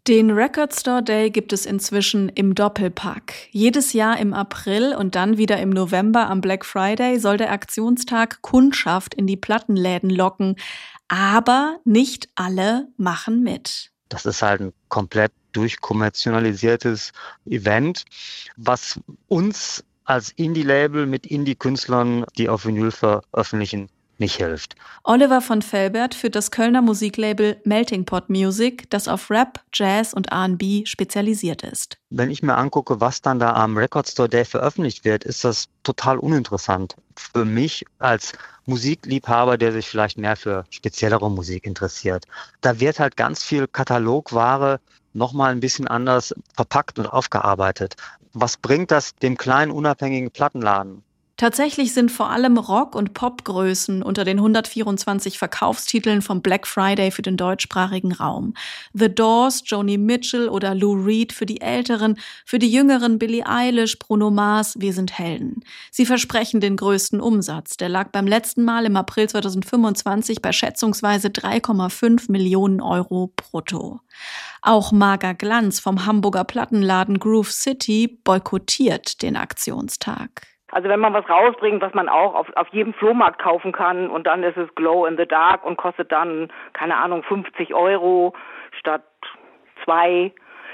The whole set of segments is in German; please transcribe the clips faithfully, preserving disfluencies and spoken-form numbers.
Den Record Store Day gibt es inzwischen im Doppelpack. Jedes Jahr im April und dann wieder im November am Black Friday soll der Aktionstag Kundschaft in die Plattenläden locken. Aber nicht alle machen mit. Das ist halt ein komplett durchkommerzialisiertes Event, was uns als Indie-Label mit Indie-Künstlern, die auf Vinyl veröffentlichen, nicht hilft. Oliver von Felbert führt das Kölner Musiklabel Melting Pot Music, das auf Rap, Jazz und R and B spezialisiert ist. Wenn ich mir angucke, was dann da am Record Store Day veröffentlicht wird, ist das total uninteressant. Für mich als Musikliebhaber, der sich vielleicht mehr für speziellere Musik interessiert. Da wird halt ganz viel Katalogware nochmal ein bisschen anders verpackt und aufgearbeitet. Was bringt das dem kleinen, unabhängigen Plattenladen? Tatsächlich sind vor allem Rock- und Popgrößen unter den hundertvierundzwanzig Verkaufstiteln vom Black Friday für den deutschsprachigen Raum. The Doors, Joni Mitchell oder Lou Reed für die Älteren, für die Jüngeren Billie Eilish, Bruno Mars, Wir sind Helden. Sie versprechen den größten Umsatz. Der lag beim letzten Mal im April zweitausendfünfundzwanzig bei schätzungsweise drei Komma fünf Millionen Euro brutto. Auch Marga Glanz vom Hamburger Plattenladen Groove City boykottiert den Aktionstag. Also wenn man was rausbringt, was man auch auf, auf jedem Flohmarkt kaufen kann und dann ist es Glow in the Dark und kostet dann, keine Ahnung, fünfzig Euro statt zwei,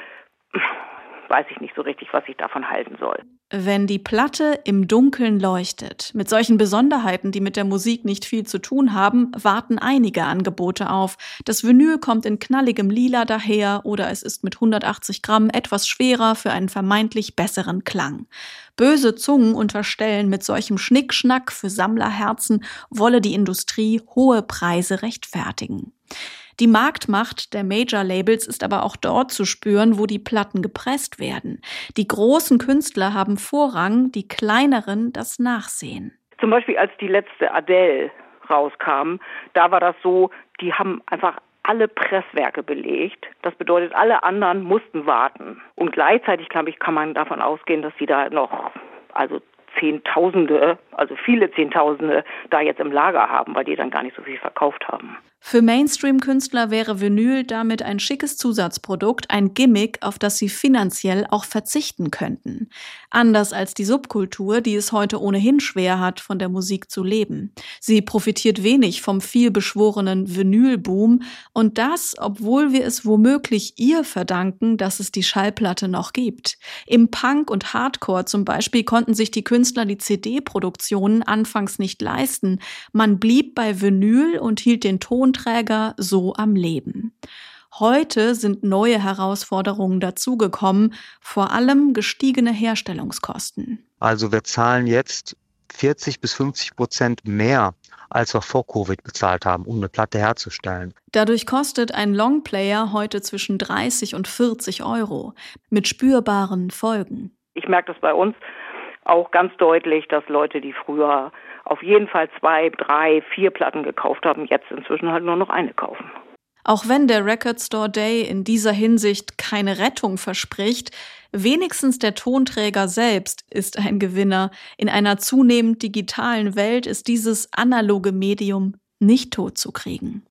weiß ich nicht so richtig, was ich davon halten soll. Wenn die Platte im Dunkeln leuchtet, mit solchen Besonderheiten, die mit der Musik nicht viel zu tun haben, warten einige Angebote auf. Das Vinyl kommt in knalligem Lila daher oder es ist mit hundertachtzig Gramm etwas schwerer für einen vermeintlich besseren Klang. Böse Zungen unterstellen, mit solchem Schnickschnack für Sammlerherzen wolle die Industrie hohe Preise rechtfertigen. Die Marktmacht der Major-Labels ist aber auch dort zu spüren, wo die Platten gepresst werden. Die großen Künstler haben Vorrang, die kleineren das Nachsehen. Zum Beispiel als die letzte Adele rauskam, da war das so, die haben einfach alle Presswerke belegt. Das bedeutet, alle anderen mussten warten. Und gleichzeitig, glaube ich, kann man davon ausgehen, dass sie da noch, also Zehntausende, also viele Zehntausende da jetzt im Lager haben, weil die dann gar nicht so viel verkauft haben. Für Mainstream-Künstler wäre Vinyl damit ein schickes Zusatzprodukt, ein Gimmick, auf das sie finanziell auch verzichten könnten. Anders als die Subkultur, die es heute ohnehin schwer hat, von der Musik zu leben. Sie profitiert wenig vom vielbeschworenen Vinyl-Boom und das, obwohl wir es womöglich ihr verdanken, dass es die Schallplatte noch gibt. Im Punk und Hardcore zum Beispiel konnten sich die Künstler die C D-Produktionen anfangs nicht leisten. Man blieb bei Vinyl und hielt den Ton Träger so am Leben. Heute sind neue Herausforderungen dazugekommen, vor allem gestiegene Herstellungskosten. Also wir zahlen jetzt vierzig bis fünfzig Prozent mehr, als wir vor Covid bezahlt haben, um eine Platte herzustellen. Dadurch kostet ein Longplayer heute zwischen dreißig und vierzig Euro, mit spürbaren Folgen. Ich merke das bei uns auch ganz deutlich, dass Leute, die früher auf jeden Fall zwei, drei, vier Platten gekauft haben, jetzt inzwischen halt nur noch eine kaufen. Auch wenn der Record Store Day in dieser Hinsicht keine Rettung verspricht, wenigstens der Tonträger selbst ist ein Gewinner. In einer zunehmend digitalen Welt ist dieses analoge Medium nicht totzukriegen.